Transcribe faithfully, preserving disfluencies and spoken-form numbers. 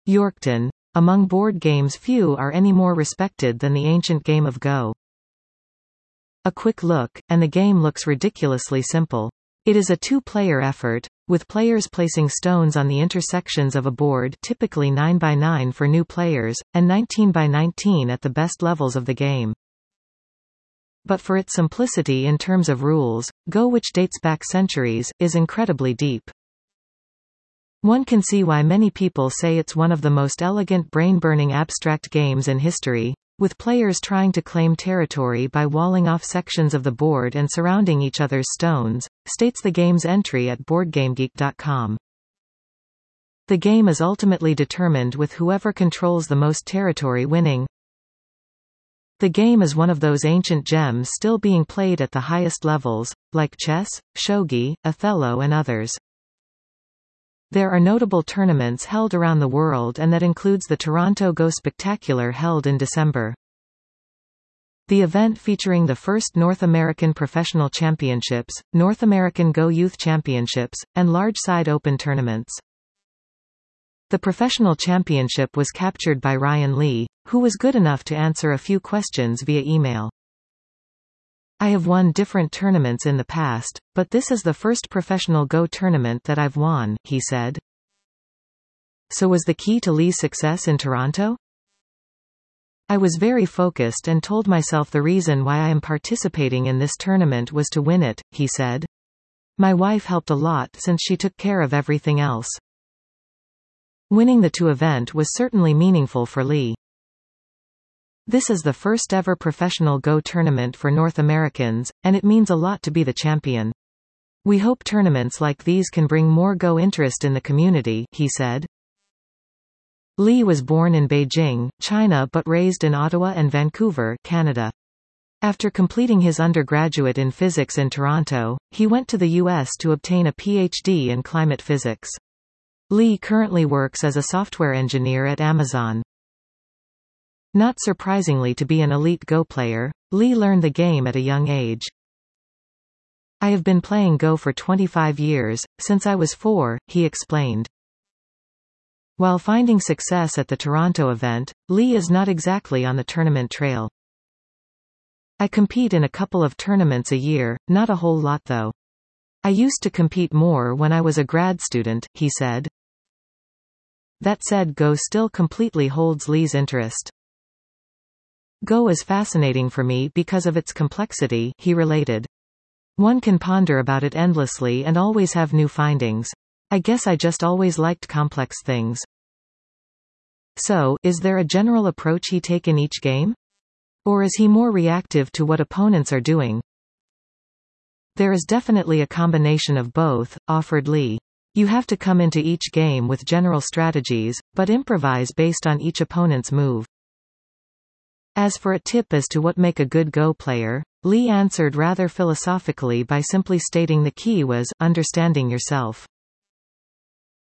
Yorkton. Among board games, few are any more respected than the ancient game of Go. A quick look, and the game looks ridiculously simple. It is a two-player effort, with players placing stones on the intersections of a board, typically nine by nine for new players, and nineteen by nineteen at the best levels of the game. But for its simplicity in terms of rules, Go, which dates back centuries, is incredibly deep. One can see why many people say it's one of the most elegant brain-burning abstract games in history, with players trying to claim territory by walling off sections of the board and surrounding each other's stones, states the game's entry at BoardGameGeek dot com. The game is ultimately determined with whoever controls the most territory winning. The game is one of those ancient gems still being played at the highest levels, like chess, shogi, Othello and others. There are notable tournaments held around the world, and that includes the Toronto Go Spectacular held in December. The event featuring the first North American Professional Championships, North American Go Youth Championships, and large-side open tournaments. The Professional Championship was captured by Ryan Lee, who was good enough to answer a few questions via email. I have won different tournaments in the past, but this is the first professional Go tournament that I've won, he said. So was the key to Lee's success in Toronto? I was very focused and told myself the reason why I am participating in this tournament was to win it, he said. My wife helped a lot since she took care of everything else. Winning the two event was certainly meaningful for Lee. This is the first ever professional Go tournament for North Americans, and it means a lot to be the champion. We hope tournaments like these can bring more Go interest in the community, he said. Lee was born in Beijing, China but raised in Ottawa and Vancouver, Canada. After completing his undergraduate in physics in Toronto, he went to the U S to obtain a P H D in climate physics. Lee currently works as a software engineer at Amazon. Not surprisingly to be an elite Go player, Lee learned the game at a young age. I have been playing Go for twenty-five years, since I was four, he explained. While finding success at the Toronto event, Lee is not exactly on the tournament trail. I compete in a couple of tournaments a year, not a whole lot though. I used to compete more when I was a grad student, he said. That said, Go still completely holds Lee's interest. Go is fascinating for me because of its complexity, he related. One can ponder about it endlessly and always have new findings. I guess I just always liked complex things. So, is there a general approach he take in each game? Or is he more reactive to what opponents are doing? There is definitely a combination of both, offered Lee. You have to come into each game with general strategies, but improvise based on each opponent's move. As for a tip as to what make a good Go player, Lee answered rather philosophically by simply stating the key was understanding yourself.